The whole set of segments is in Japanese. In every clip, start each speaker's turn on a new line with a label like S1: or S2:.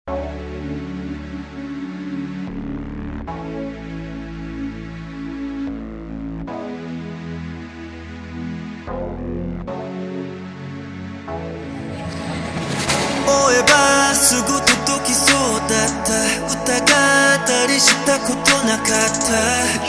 S1: 思えばすぐ届きそうだった。疑ったりしたことなかった。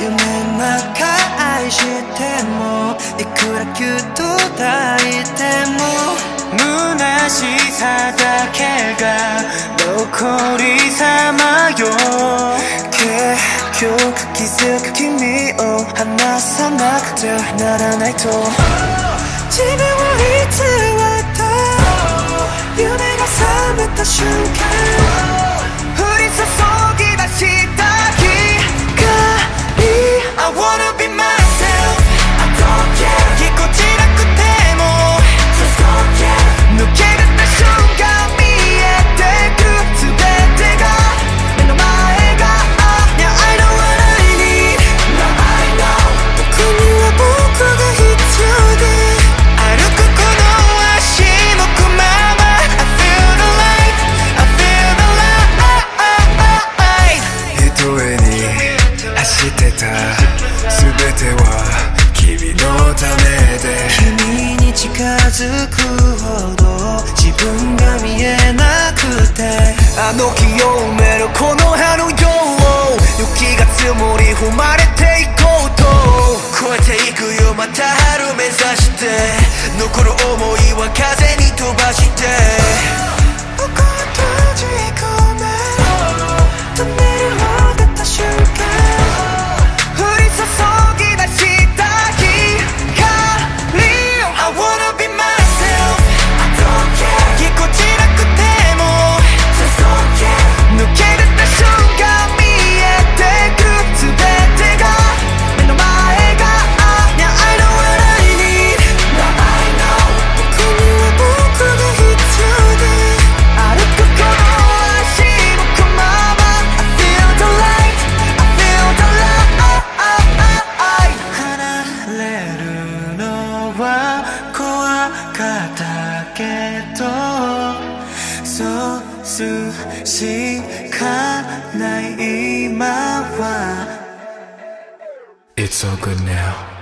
S1: 夢の中愛してもいくらキュッと抱いても虚しさだけが残りさまよ。結局気づく君を離さなくてはならないと自分を偽った夢が覚めた瞬間降り注ぎ出した光 I wanna be myself I don't care ぎこちなくても Just don't care 抜け出た瞬間見えてく全てが目の前が Now I know what I need Now I know 僕には僕が必要で歩くこの足もくまま I feel the light I feel the light ひとえに走ってた全ては君のためで君に近づくほど自分が見えなくてあの日を埋めるこの葉のよう雪が積もり踏まれていこうと越えていくよまた春目指して残る想いは風に飛ばして僕を閉じ込めトンネルを出た瞬間降り注ぎ出した光 I wanna be myself I don't care ぎこちなくても Just don't care 抜け出た瞬間見えてく全てが目の前が Now I know what I need Now I know 僕には僕が必要で歩くこの足もくまま I feel the light I feel the light 離れるのは怖かったけどそうすしかない今は It's all good now